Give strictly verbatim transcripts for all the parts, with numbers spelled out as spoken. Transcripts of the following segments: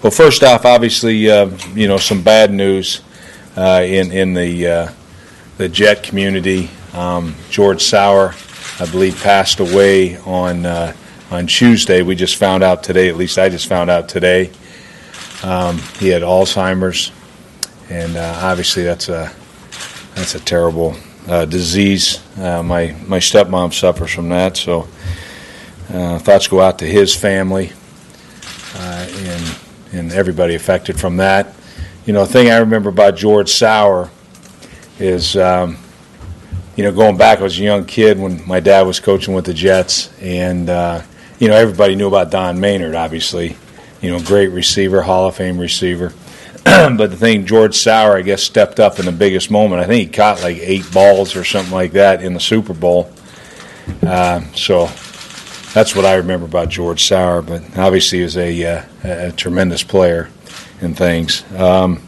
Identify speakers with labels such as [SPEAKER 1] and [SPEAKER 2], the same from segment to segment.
[SPEAKER 1] Well, first off, obviously, uh, you know, some bad news uh, in in the uh, the Jet community. Um, George Sauer, I believe, passed away on uh, on Tuesday. We just found out today. At least I just found out today. Um, he had Alzheimer's, and uh, obviously that's a that's a terrible uh, disease. Uh, my my stepmom suffers from that, so uh, thoughts go out to his family uh, and. and everybody affected from that. You know, the thing I remember about George Sauer is, um, you know, going back, I was a young kid when my dad was coaching with the Jets, and, uh, you know, everybody knew about Don Maynard, obviously. You know, great receiver, Hall of Fame receiver. But the thing, George Sauer, I guess, stepped up in the biggest moment. I think he caught like eight balls or something like that in the Super Bowl. Uh, so... That's what I remember about George Sauer, but obviously he was a, uh, a tremendous player and things. Um,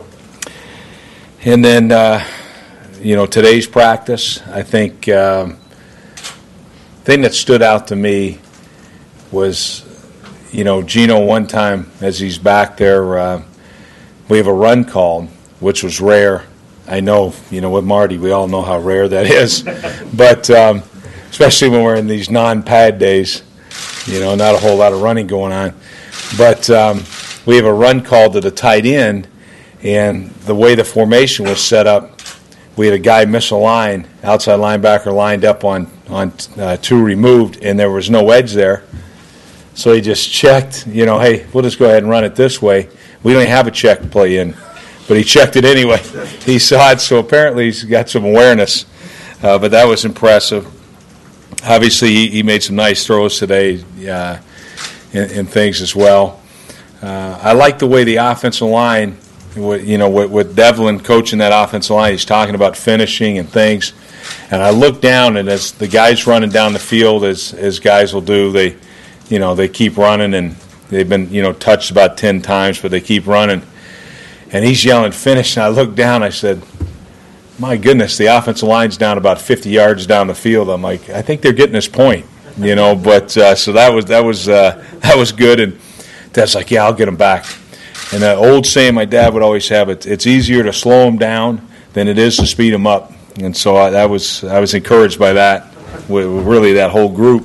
[SPEAKER 1] and then, uh, you know, today's practice, I think um, the thing that stood out to me was, you know, Gino one time as he's back there, uh, we have a run called, which was rare. I know, you know, with Marty, we all know how rare that is. But... Um, especially when we're in these non-pad days, you know, not a whole lot of running going on. But um, we have a run call to the tight end, and the way the formation was set up, we had a guy miss a line, outside linebacker lined up on, on uh, two removed, and there was no edge there. So he just checked, you know, hey, we'll just go ahead and run it this way. We don't even have a check play in, but he checked it anyway. He saw it, so apparently he's got some awareness. Uh, but that was impressive. Obviously, he, he made some nice throws today uh, and, and things as well. Uh, I like the way the offensive line, you know, with, with Devlin coaching that offensive line, he's talking about finishing and things. And I look down, and as the guys running down the field, as as guys will do, they, you know, they keep running, and they've been, you know, touched about ten times, but they keep running. And he's yelling, finish. And I look down, I said, my goodness, the offensive line's down about fifty yards down the field. I'm like, I think they're getting this point, you know. But uh, so that was that was uh, that was good. And Dad's like, yeah, I'll get them back. And that old saying my dad would always have, it, it's easier to slow them down than it is to speed them up. And so I, that was I was encouraged by that, with really that whole group.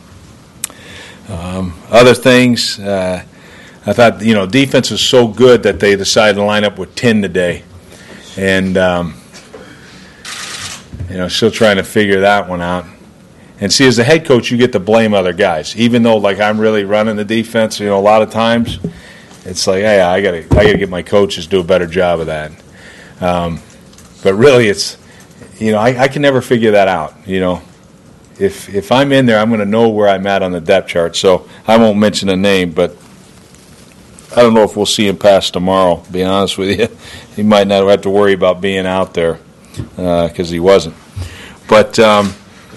[SPEAKER 1] Um, other things, uh, I thought, you know, defense was so good that they decided to line up with ten today, and. Um, You know, still trying to figure that one out. And see, as the head coach, you get to blame other guys. Even though, like, I'm really running the defense, you know, a lot of times, it's like, hey, I gotta, I gotta get my coaches to do a better job of that. Um, but really, it's, you know, I, I can never figure that out. You know, if if I'm in there, I'm going to know where I'm at on the depth chart. So I won't mention a name, but I don't know if we'll see him past tomorrow. To be honest with you, he might not have to worry about being out there. Because uh, he wasn't, but um,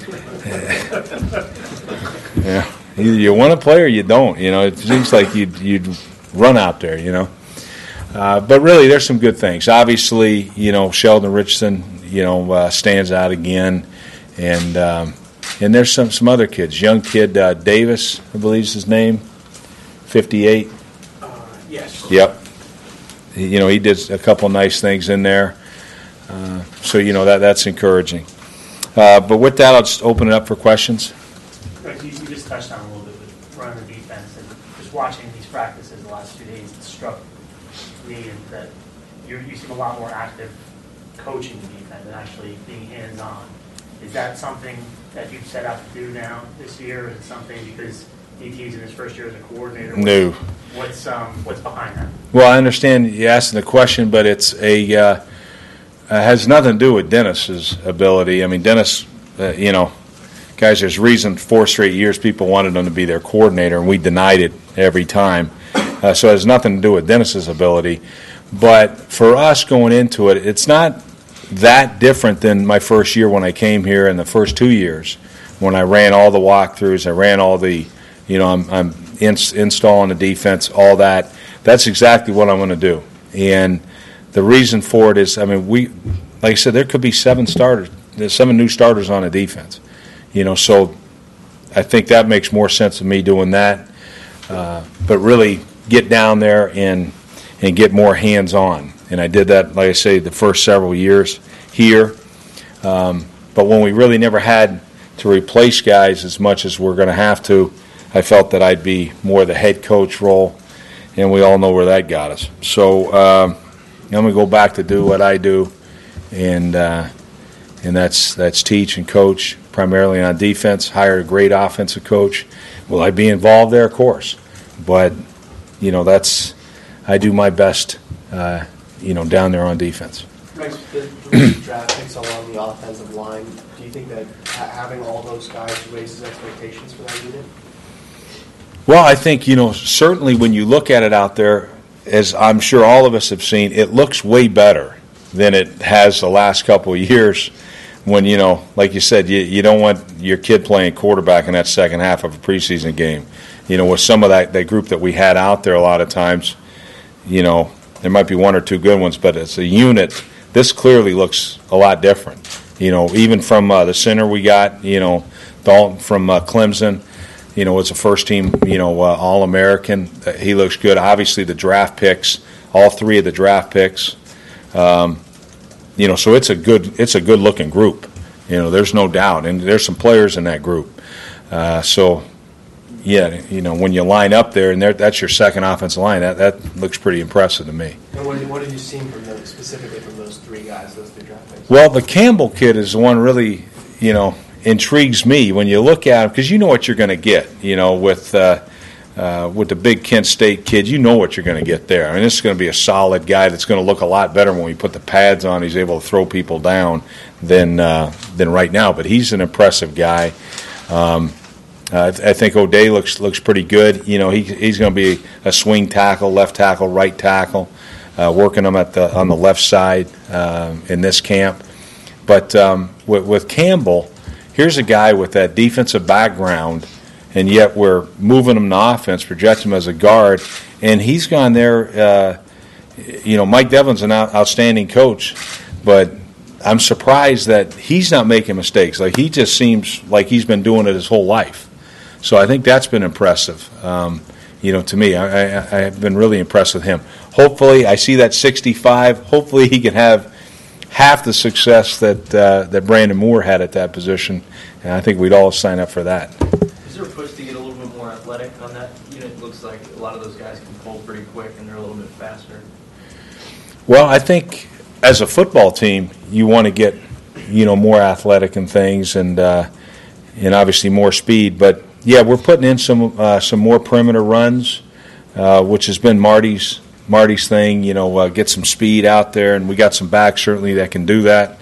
[SPEAKER 1] yeah, either you want to play or you don't. You know, it seems like you'd you'd run out there. You know, uh, but really, there's some good things. Obviously, you know, Sheldon Richardson, you know, uh, stands out again, and um, and there's some some other kids. Young kid uh, Davis, I believe is his name, fifty-eight.
[SPEAKER 2] Uh, yes.
[SPEAKER 1] Yep. You know, he did a couple nice things in there. Uh, so, you know, that that's encouraging. Uh, but with that, I'll just open it up for questions.
[SPEAKER 2] Greg, you, you just touched on a little bit with running the defense, and just watching these practices the last two days, it struck me that you're, you seem a lot more active coaching the defense and actually being hands-on. Is that something that you've set out to do now this year? Is it something because D T's in his first year as a coordinator? What's,
[SPEAKER 1] no.
[SPEAKER 2] What's, um, what's behind that?
[SPEAKER 1] Well, I understand you asking the question, but it's a... Uh, Uh, has nothing to do with Dennis's ability. I mean, Dennis, uh, you know, guys, there's reason four straight years people wanted him to be their coordinator, and we denied it every time. Uh, so it has nothing to do with Dennis's ability. But for us going into it, it's not that different than my first year when I came here and the first two years when I ran all the walkthroughs, I ran all the, you know, I'm, I'm in, installing the defense, all that. That's exactly what I'm going to do. And the reason for it is, I mean, we, like I said, there could be seven starters, there's seven new starters on a defense, you know. So I think that makes more sense to me doing that. Uh, but really, get down there and and get more hands-on. And I did that, like I say, the first several years here. Um, but when we really never had to replace guys as much as we're going to have to, I felt that I'd be more the head coach role, and we all know where that got us. So um, I'm going to go back to do what I do, and uh, and that's that's teach and coach, primarily on defense. Hired a great offensive coach. Will I be involved there? Of course. But, you know, that's I do my best, uh, you know, down there on defense.
[SPEAKER 3] Rex, the the draft picks along the offensive line, do you think that ha- having all those guys raises expectations for that unit?
[SPEAKER 1] Well, I think, you know, certainly when you look at it out there, as I'm sure all of us have seen, it looks way better than it has the last couple of years when, you know, like you said, you, you don't want your kid playing quarterback in that second half of a preseason game. You know, with some of that, that group that we had out there a lot of times, you know, there might be one or two good ones, but as a unit, this clearly looks a lot different. You know, even from uh, the center we got, you know, Dalton from uh, Clemson, you know, was a first-team, you know, uh, All-American. Uh, he looks good. Obviously, the draft picks, all three of the draft picks. Um, you know, so it's a good, it's a good-looking group. You know, there's no doubt, and there's some players in that group. Uh, so, yeah, you know, when you line up there, and there, that's your second offensive line, that that looks pretty impressive to me.
[SPEAKER 3] And what, what have you seen from those, specifically from those three guys, those three draft picks?
[SPEAKER 1] Well, the Campbell kid is the one really, you know, intrigues me when you look at him, because you know what you're going to get, you know, with uh, uh, with the big Kent State kid, you know what you're going to get there. I mean, this is going to be a solid guy that's going to look a lot better when we put the pads on. He's able to throw people down than uh, than right now, but he's an impressive guy. Um, uh, I, th- I think O'Day looks looks pretty good. You know, he he's going to be a swing tackle, left tackle, right tackle, uh, working him at the on the left side uh, in this camp. But um, with, with Campbell, here's a guy with that defensive background, and yet we're moving him to offense, project him as a guard, and he's gone there. Uh, you know, Mike Devlin's an out, outstanding coach, but I'm surprised that he's not making mistakes. Like, he just seems like he's been doing it his whole life. So I think that's been impressive, um, you know, to me. I, I, I have been really impressed with him. Hopefully, I see that sixty-five. Hopefully he can have half the success that uh, that Brandon Moore had at that position, and I think we'd all sign up for that.
[SPEAKER 4] Is there a push to get a little bit more athletic on that unit? It looks like a lot of those guys can pull pretty quick and they're a little bit faster.
[SPEAKER 1] Well, I think as a football team, you want to get, you know, more athletic and things, and uh, and obviously more speed. But yeah, we're putting in some uh, some more perimeter runs, uh, which has been Marty's. Marty's thing, you know, uh, get some speed out there, and we got some backs certainly that can do that.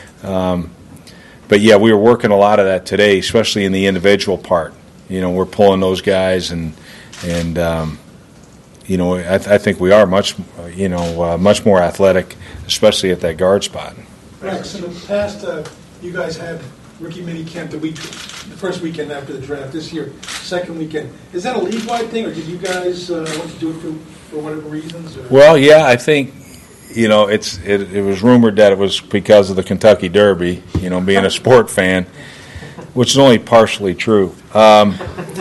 [SPEAKER 1] Um, but yeah, we were working a lot of that today, especially in the individual part. You know, we're pulling those guys, and and um, you know, I, th- I think we are much, you know, uh, much more athletic, especially at that guard spot.
[SPEAKER 5] Rex, in the past, uh, you guys had rookie mini camp the week, the first weekend after the draft. This year, second weekend. Is that a league-wide thing, or did you guys uh, want to do it for, for whatever reasons? Or? Well,
[SPEAKER 1] yeah, I think, you know, it's it, it was rumored that it was because of the Kentucky Derby. You know, being a sport fan, which is only partially true. Um,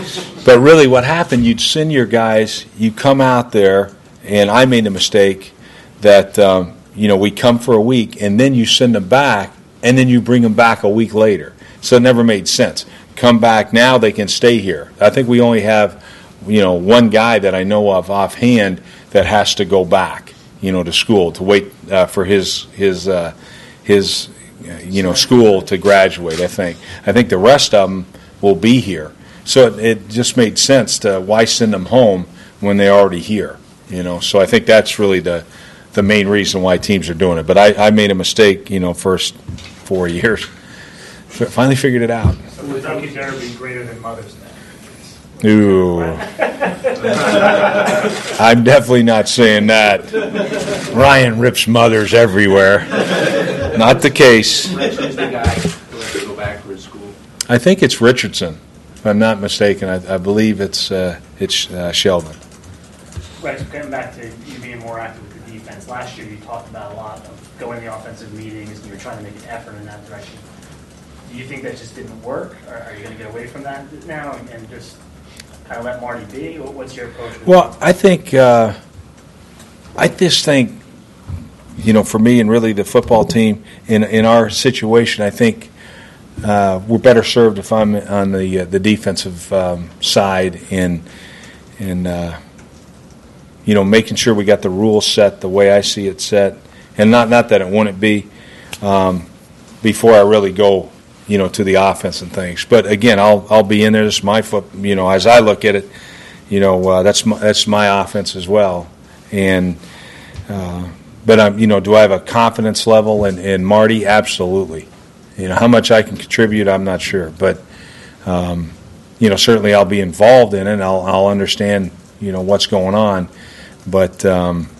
[SPEAKER 1] but really, what happened? You'd send your guys. You come out there, and I made a mistake that um, you know we come for a week, and then you send them back. And then you bring them back a week later. So it never made sense. Come back now, they can stay here. I think we only have, you know, one guy that I know of offhand that has to go back, you know, to school to wait uh, for his his uh, his uh, you know school to graduate. I think. I think the rest of them will be here. So it, it just made sense to why send them home when they're already here. You know. So I think that's really the the main reason why teams are doing it. But I, I made a mistake, you know, first four years. Finally figured it out.
[SPEAKER 2] So would Kentucky Derby greater than Mother's Day?
[SPEAKER 1] Ooh. I'm definitely not saying that. Ryan rips mothers everywhere. Not the case.
[SPEAKER 4] Richardson's the guy who has to go back for his school.
[SPEAKER 1] I think it's Richardson, if I'm not mistaken. I, I believe it's uh, it's uh, Sheldon.
[SPEAKER 2] Right, so getting back to you being more active with the defense. Last year you talked about a lot of going to offensive meetings and you were trying to make an effort in that direction. Do you think that just didn't work, or are you going to get away from that now and, and just kind of let Marty be? Or what's your approach?
[SPEAKER 1] Well, I think uh, I just think, you know, for me and really the football team in in our situation, I think uh, we're better served if I'm on the uh, the defensive um, side in in uh, you know, making sure we got the rules set the way I see it set, and not not that it wouldn't be um, before I really go, you know, to the offense and things. But again, I'll I'll be in there. This is my foot. You know, as I look at it, you know, uh, that's my, that's my offense as well. And uh, but I'm, you know, do I have a confidence level in, in Marty? Absolutely. You know, how much I can contribute, I'm not sure. But um, you know, certainly I'll be involved in it. I'll I'll understand, you know, what's going on. But um,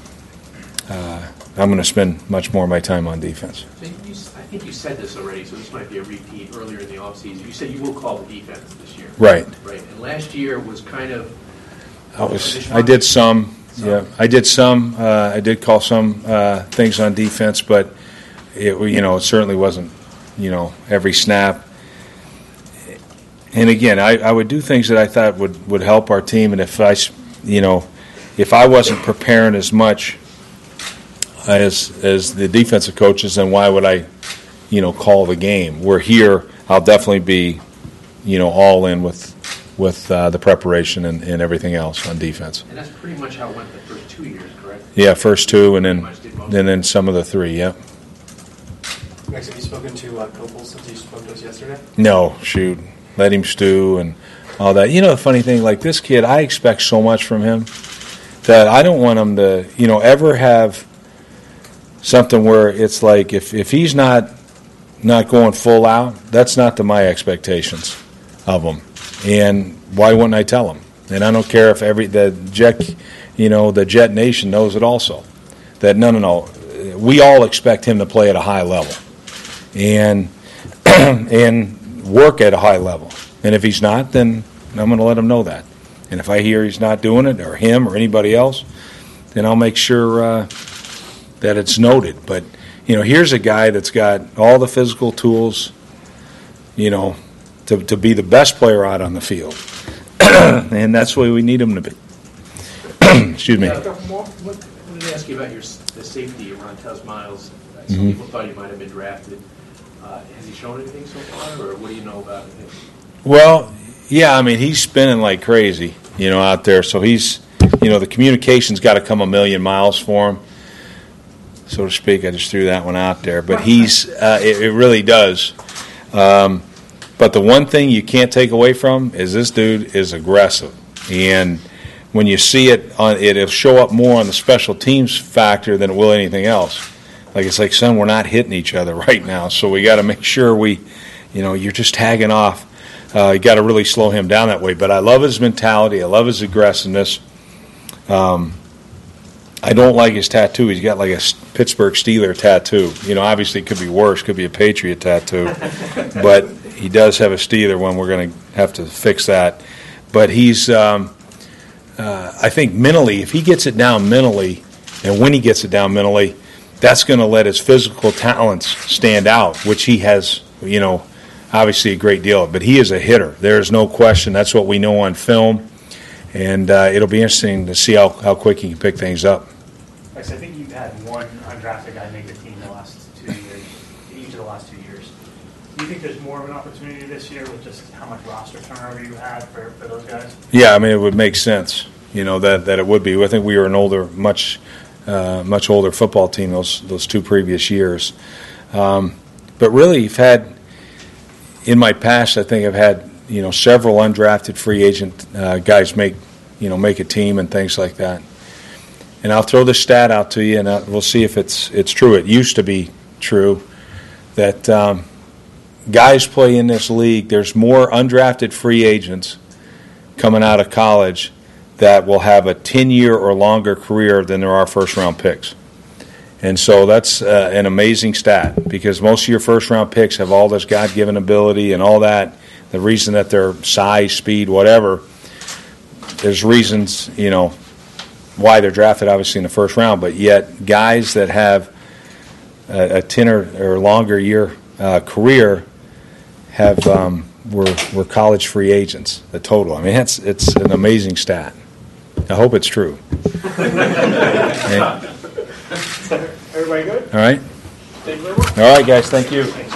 [SPEAKER 1] uh, I'm going to spend much more of my time on defense.
[SPEAKER 6] So you, I think you said this already, so this might be a repeat earlier in the offseason. You said you will call the defense this year.
[SPEAKER 1] Right.
[SPEAKER 6] Right. And last year was kind of.
[SPEAKER 1] I was. I did some. some. Yeah, I did some. Uh, I did call some uh, things on defense, but it, you know, it certainly wasn't, you know, every snap. And again, I, I would do things that I thought would, would help our team, and if I, you know, if I wasn't preparing as much as as the defensive coaches, then why would I, you know, call the game? We're here. I'll definitely be, you know, all in with with uh, the preparation and, and everything else on defense.
[SPEAKER 6] And that's pretty much how it went the first two years, correct?
[SPEAKER 1] Yeah, first two, and then and then some of the three. Yep.
[SPEAKER 3] Max, have you spoken to uh, Copel since you spoke to us yesterday?
[SPEAKER 1] No, shoot, let him stew and all that. You know, the funny thing, like this kid, I expect so much from him that I don't want him to, you know, ever have something where it's like if, if he's not not going full out, that's not to my expectations of him. And why wouldn't I tell him? And I don't care if every the Jet, you know, the Jet Nation knows it also. That no, no, no, we all expect him to play at a high level, and and work at a high level. And if he's not, then I'm going to let him know that. And if I hear he's not doing it, or him, or anybody else, then I'll make sure uh, that it's noted. But, you know, here's a guy that's got all the physical tools, you know, to, to be the best player out on the field. And that's the way we need him to be. Excuse me.
[SPEAKER 6] Yeah, what, what, what did I ask you about your the safety, Rontez Miles? Some
[SPEAKER 1] Mm-hmm.
[SPEAKER 6] people thought he might have been drafted. Uh, has he shown anything so far, or what do you know about him?
[SPEAKER 1] Well, yeah, I mean, he's spinning like crazy, you know, out there. So he's, you know, the communication's got to come a million miles for him, so to speak. I just threw that one out there. But he's, uh, it, it really does. Um, but the one thing you can't take away from him is this dude is aggressive. And when you see it, on, it'll show up more on the special teams factor than it will anything else. Like, it's like, son, we're not hitting each other right now, so we got to make sure we, you know, you're just tagging off. Uh, you got to really slow him down that way. But I love his mentality. I love his aggressiveness. Um, I don't like his tattoo. He's got like a Pittsburgh Steeler tattoo. You know, obviously it could be worse. Could be a Patriot tattoo. But he does have a Steeler one. We're going to have to fix that. But he's, um, uh, I think mentally, if he gets it down mentally, and when he gets it down mentally, that's going to let his physical talents stand out, which he has, you know, obviously a great deal of. But he is a hitter. There is no question. That's what we know on film. And uh, it'll be interesting to see how, how quick he can pick things up.
[SPEAKER 2] I think you've had one undrafted guy make the team the last two years, each of the last two years. Do you think there's more of an opportunity this year with just how much roster turnover you had for, for those guys?
[SPEAKER 1] Yeah, I mean, it would make sense, you know, that, that it would be. I think we were an older, much uh, much older football team those those two previous years. Um, but really, you've had, in my past, I think I've had, you know, several undrafted free agent uh, guys make, you know, make a team and things like that. And I'll throw this stat out to you, and uh, we'll see if it's it's true. It used to be true that um, guys play in this league. There's more undrafted free agents coming out of college that will have a ten-year or longer career than there are first-round picks. And so that's uh, an amazing stat, because most of your first-round picks have all this God-given ability and all that. The reason that they're size, speed, whatever, there's reasons, you know, why they're drafted, obviously, in the first round. But yet guys that have a, a ten or, or longer year uh, career have um, were, were college free agents, the total. I mean, it's, it's an amazing stat. I hope it's true. Okay.
[SPEAKER 3] Everybody good?
[SPEAKER 1] All right?
[SPEAKER 3] Thank you very much.
[SPEAKER 1] All right, guys, thank you.